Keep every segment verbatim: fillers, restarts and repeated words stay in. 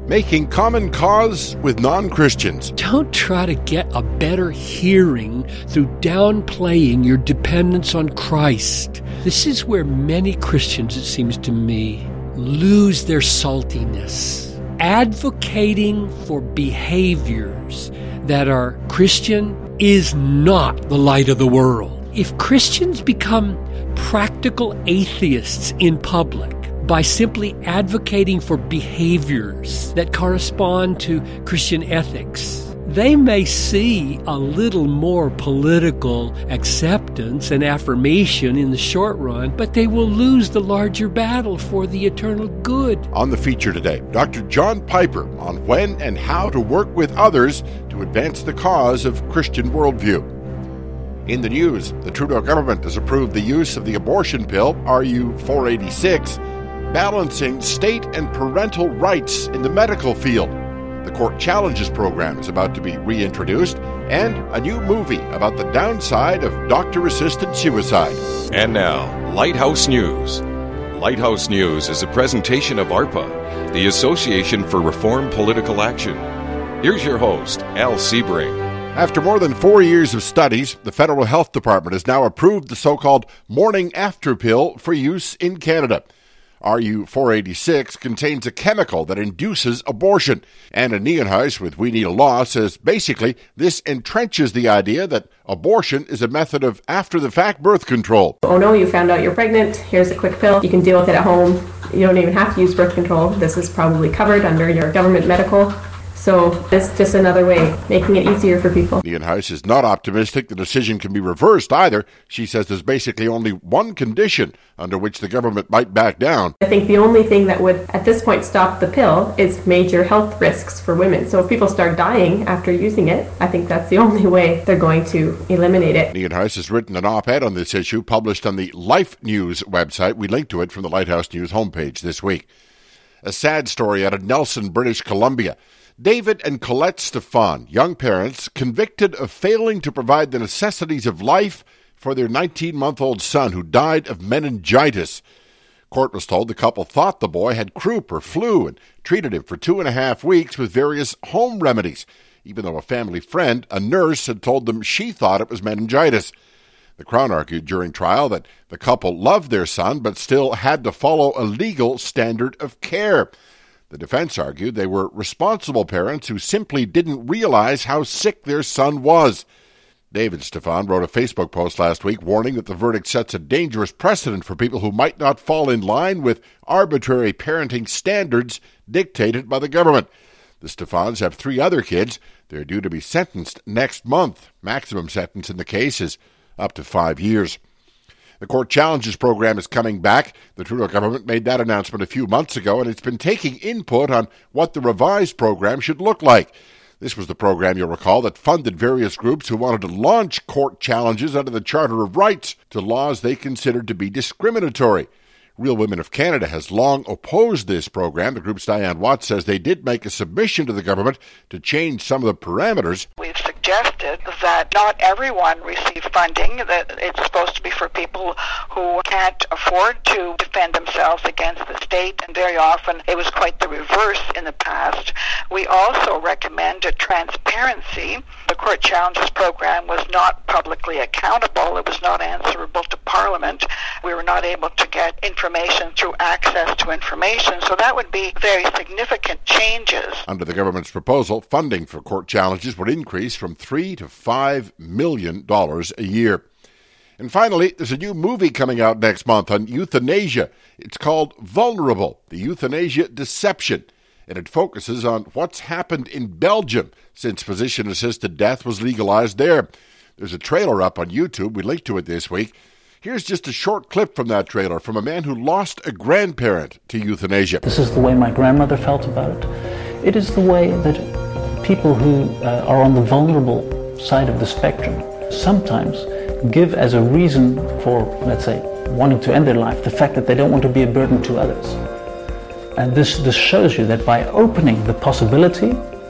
making common cause with non-Christians. Don't try to get a better hearing through downplaying your dependence on Christ. This is where many Christians, it seems to me, lose their saltiness. Advocating for behaviors that are Christian is not the light of the world. If Christians become practical atheists in public by simply advocating for behaviors that correspond to Christian ethics, they may see a little more political acceptance and affirmation in the short run, but they will lose the larger battle for the eternal good. On the feature today, Doctor John Piper on when and how to work with others to advance the cause of Christian worldview. In the news, the Trudeau government has approved the use of the abortion pill, R U four eighty-six, balancing state and parental rights in the medical field. The Court Challenges program is about to be reintroduced, and a new movie about the downside of doctor-assisted suicide. And now, Lighthouse News. Lighthouse News is a presentation of ARPA, the Association for Reform Political Action. Here's your host, Al Sebring. After more than four years of studies, the Federal Health Department has now approved the so-called morning after pill for use in Canada. R U four eighty-six contains a chemical that induces abortion. Anna Niehenhuis with We Need a Law says basically this entrenches the idea that abortion is a method of after-the-fact birth control. Oh no, you found out you're pregnant, here's a quick pill, you can deal with it at home, you don't even have to use birth control, this is probably covered under your government medical. So it's just another way, making it easier for people. Niehenhuis is not optimistic the decision can be reversed either. She says there's basically only one condition under which the government might back down. I think the only thing that would, at this point, stop the pill is major health risks for women. So if people start dying after using it, I think that's the only way they're going to eliminate it. Niehenhuis has written an op-ed on this issue published on the Life News website. We link to it from the Lighthouse News homepage this week. A sad story out of Nelson, British Columbia. David and Colette Stefan, young parents, convicted of failing to provide the necessities of life for their nineteen-month-old son who died of meningitis. Court was told the couple thought the boy had croup or flu and treated him for two and a half weeks with various home remedies, even though a family friend, a nurse, had told them she thought it was meningitis. The Crown argued during trial that the couple loved their son but still had to follow a legal standard of care. The defense argued they were responsible parents who simply didn't realize how sick their son was. David Stefan wrote a Facebook post last week warning that the verdict sets a dangerous precedent for people who might not fall in line with arbitrary parenting standards dictated by the government. The Stefans have three other kids. They're due to be sentenced next month. Maximum sentence in the case is up to five years. The Court Challenges program is coming back. The Trudeau government made that announcement a few months ago, and it's been taking input on what the revised program should look like. This was the program, you'll recall, that funded various groups who wanted to launch court challenges under the Charter of Rights to laws they considered to be discriminatory. Real Women of Canada has long opposed this program. The group's Diane Watts says they did make a submission to the government to change some of the parameters. We've suggested that not everyone receive funding, that it's supposed to be for people who can't afford to defend themselves against the state, and very often it was quite the reverse in the past. We also recommend a transparency. The Court Challenges program was not publicly accountable. It was not answerable to Parliament. We were not able to get information through access to information, so that would be very significant changes. Under the government's proposal, funding for court challenges would increase from three to five million dollars a year. And finally, there's a new movie coming out next month on euthanasia. It's called Vulnerable, the Euthanasia Deception, and it focuses on what's happened in Belgium since physician-assisted death was legalized there. There's a trailer up on YouTube. We linked to it this week. Here's just a short clip from that trailer from a man who lost a grandparent to euthanasia. This is the way my grandmother felt about it. It is the way that people who uh, are on the vulnerable side of the spectrum sometimes give as a reason for, let's say, wanting to end their life, the fact that they don't want to be a burden to others. And this, this shows you that by opening the possibility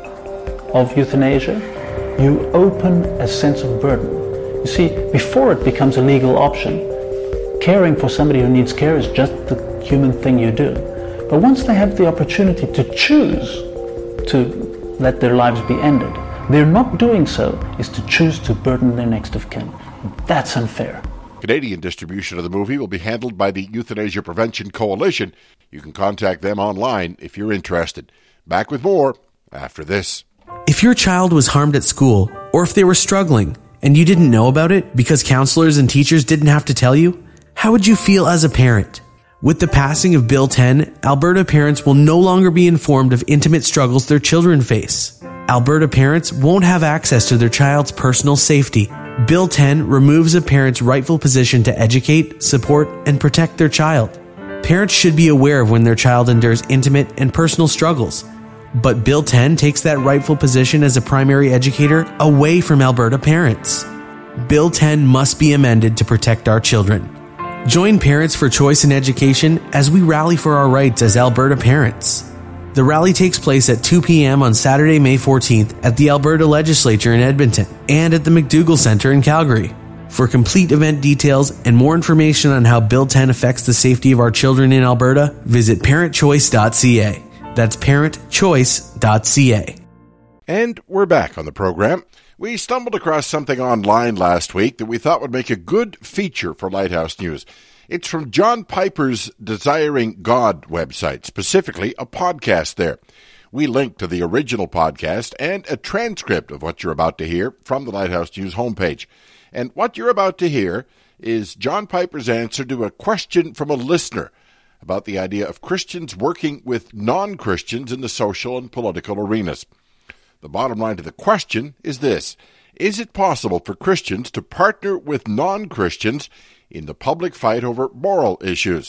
of euthanasia, you open a sense of burden. You see, before it becomes a legal option, caring for somebody who needs care is just the human thing you do. But once they have the opportunity to choose to let their lives be ended. Their not doing so is to choose to burden their next of kin. That's unfair. Canadian distribution of the movie will be handled by the Euthanasia Prevention Coalition. You can contact them online if you're interested. Back with more after this. If your child was harmed at school, or if they were struggling, and you didn't know about it because counselors and teachers didn't have to tell you, how would you feel as a parent? With the passing of Bill ten, Alberta parents will no longer be informed of intimate struggles their children face. Alberta parents won't have access to their child's personal safety. Bill ten removes a parent's rightful position to educate, support, and protect their child. Parents should be aware of when their child endures intimate and personal struggles. But Bill ten takes that rightful position as a primary educator away from Alberta parents. Bill ten must be amended to protect our children. Join Parents for Choice in Education as we rally for our rights as Alberta parents. The rally takes place at two p.m. on Saturday, May fourteenth at the Alberta Legislature in Edmonton and at the McDougall Centre in Calgary. For complete event details and more information on how Bill ten affects the safety of our children in Alberta, visit parent choice dot c a. That's parent choice dot c a. And we're back on the program. We stumbled across something online last week that we thought would make a good feature for Lighthouse News. It's from John Piper's Desiring God website, specifically a podcast there. We link to the original podcast and a transcript of what you're about to hear from the Lighthouse News homepage. And what you're about to hear is John Piper's answer to a question from a listener about the idea of Christians working with non-Christians in the social and political arenas. The bottom line to the question is this: is it possible for Christians to partner with non-Christians in the public fight over moral issues?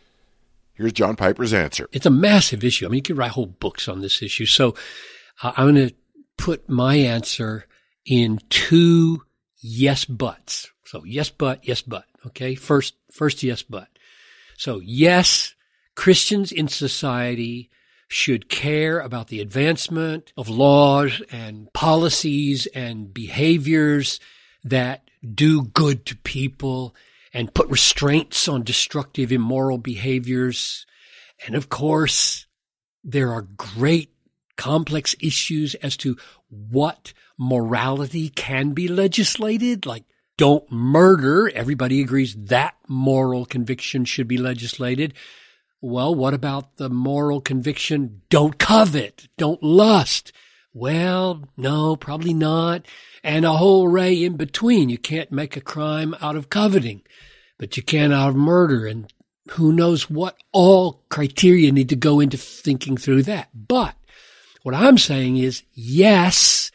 Here's John Piper's answer. It's a massive issue. I mean, you could write whole books on this issue. So uh, I'm going to put my answer in two yes buts. So yes but, yes but. Okay, first, first yes but. So yes, Christians in society should care about the advancement of laws and policies and behaviors that do good to people and put restraints on destructive, immoral behaviors. And of course, there are great complex issues as to what morality can be legislated, like don't murder. Everybody agrees that moral conviction should be legislated. Well, what about the moral conviction, don't covet, don't lust? Well, no, probably not. And a whole array in between. You can't make a crime out of coveting, but you can out of murder. And who knows what all criteria need to go into thinking through that. But what I'm saying is, yes,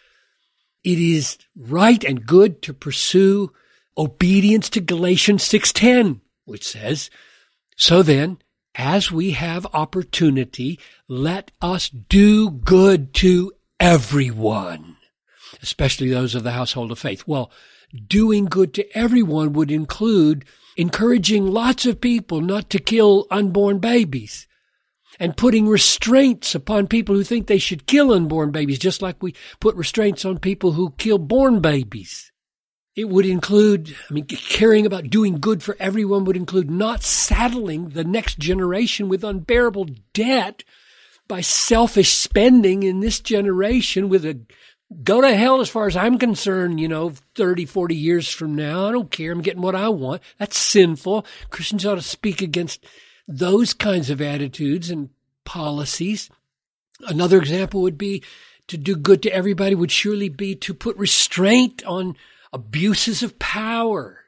it is right and good to pursue obedience to Galatians six ten, which says, so then, as we have opportunity, let us do good to everyone, especially those of the household of faith. Well, doing good to everyone would include encouraging lots of people not to kill unborn babies and putting restraints upon people who think they should kill unborn babies, just like we put restraints on people who kill born babies. It would include, I mean, caring about doing good for everyone would include not saddling the next generation with unbearable debt by selfish spending in this generation with a go to hell as far as I'm concerned, you know, thirty, forty years from now. I don't care. I'm getting what I want. That's sinful. Christians ought to speak against those kinds of attitudes and policies. Another example would be to do good to everybody would surely be to put restraint on abuses of power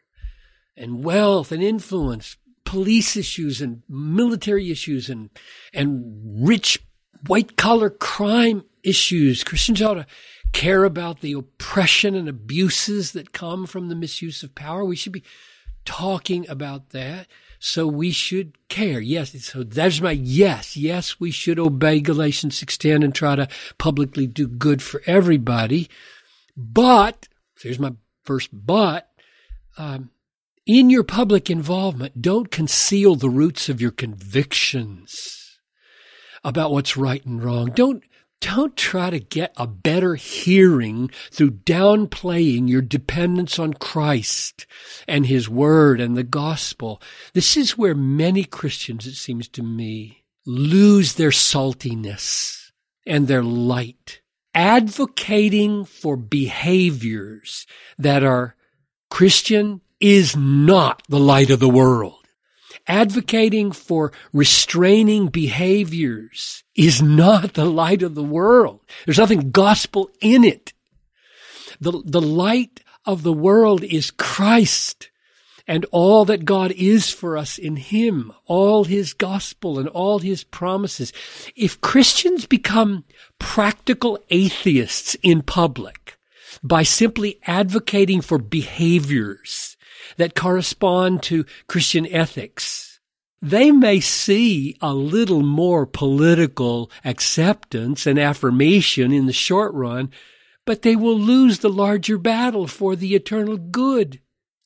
and wealth and influence, police issues and military issues and, and rich white-collar crime issues. Christians ought to care about the oppression and abuses that come from the misuse of power. We should be talking about that. So we should care. Yes. So there's my yes. Yes, we should obey Galatians six ten and try to publicly do good for everybody. But, here's my first but, um, in your public involvement, don't conceal the roots of your convictions about what's right and wrong. Don't Don't try to get a better hearing through downplaying your dependence on Christ and His Word and the gospel. This is where many Christians, it seems to me, lose their saltiness and they're light. Advocating for behaviors that are Christian is not the light of the world. Advocating for restraining behaviors is not the light of the world. There's nothing gospel in it. The, the light of the world is Christ and all that God is for us in Him, all His gospel and all His promises. If Christians become practical atheists in public by simply advocating for behaviors that correspond to Christian ethics, they may see a little more political acceptance and affirmation in the short run, but they will lose the larger battle for the eternal good.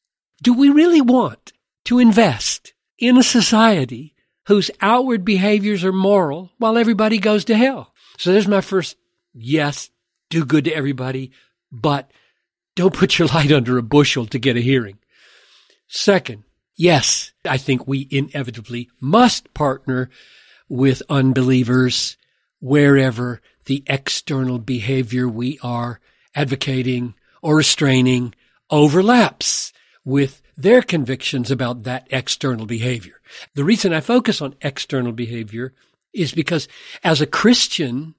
Do we really want to invest in a society whose outward behaviors are moral while everybody goes to hell? So there's my first yes, do good to everybody, but don't put your light under a bushel to get a hearing. Second, yes, I think we inevitably must partner with unbelievers wherever the external behavior we are advocating or restraining overlaps with their convictions about that external behavior. The reason I focus on external behavior is because as a Christian,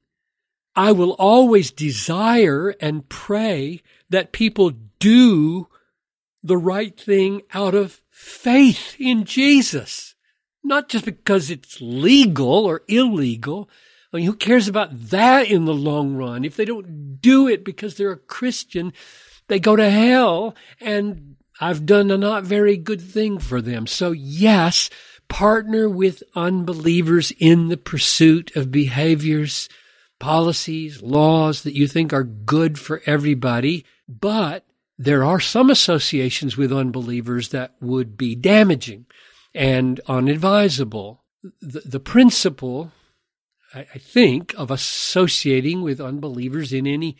I will always desire and pray that people do the right thing out of faith in Jesus, not just because it's legal or illegal. I mean, who cares about that in the long run? If they don't do it because they're a Christian, they go to hell, and I've done a not very good thing for them. So yes, partner with unbelievers in the pursuit of behaviors, policies, laws that you think are good for everybody. But there are some associations with unbelievers that would be damaging and unadvisable. The, the principle, I, I think, of associating with unbelievers in any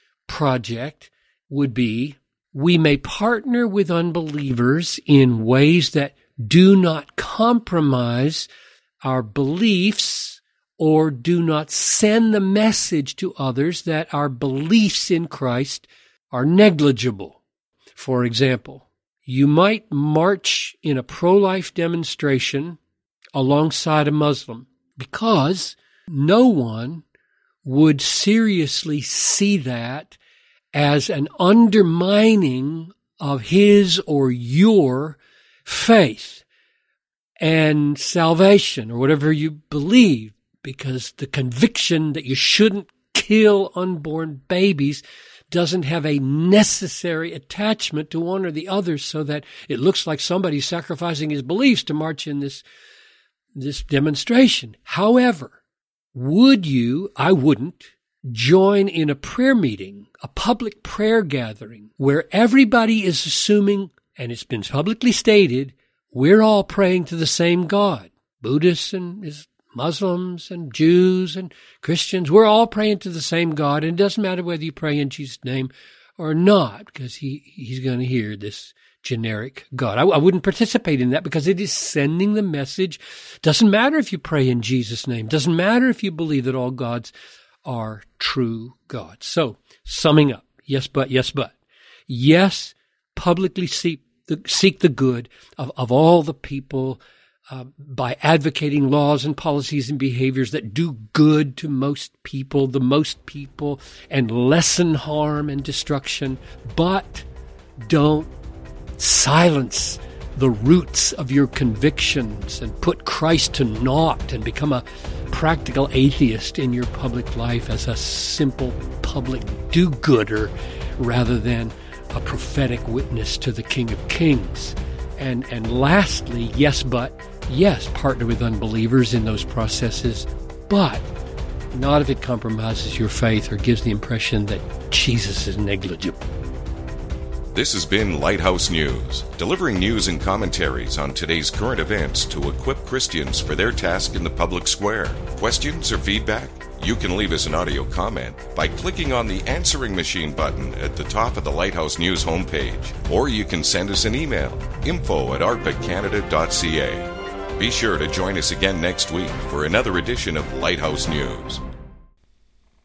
project would be we may partner with unbelievers in ways that do not compromise our beliefs or do not send the message to others that our beliefs in Christ are negligible. For example, you might march in a pro-life demonstration alongside a Muslim because no one would seriously see that as an undermining of his or your faith and salvation or whatever you believe, because the conviction that you shouldn't kill unborn babies doesn't have a necessary attachment to one or the other, so that it looks like somebody's sacrificing his beliefs to march in this, this demonstration. However, would you, I wouldn't, join in a prayer meeting, a public prayer gathering, where everybody is assuming, and it's been publicly stated, we're all praying to the same God. Buddhists and Muslims and Jews and Christians, we're all praying to the same God, and it doesn't matter whether you pray in Jesus' name or not, because he, he's going to hear this generic God. I, I wouldn't participate in that because it is sending the message. Doesn't matter if you pray in Jesus' name. Doesn't matter if you believe that all gods are true gods. So, summing up, yes, but, yes, but. Yes, publicly seek the, seek the good of, of all the people uh, by advocating laws and policies and behaviors that do good to most people, the most people, and lessen harm and destruction. But don't silence the roots of your convictions and put Christ to naught and become a practical atheist in your public life as a simple public do-gooder rather than a prophetic witness to the King of Kings. And and lastly, yes, but, yes, partner with unbelievers in those processes, but not if it compromises your faith or gives the impression that Jesus is negligible. This has been Lighthouse News, delivering news and commentaries on today's current events to equip Christians for their task in the public square. Questions or feedback? You can leave us an audio comment by clicking on the answering machine button at the top of the Lighthouse News homepage, or you can send us an email, info at arpa canada dot c a. Be sure to join us again next week for another edition of Lighthouse News.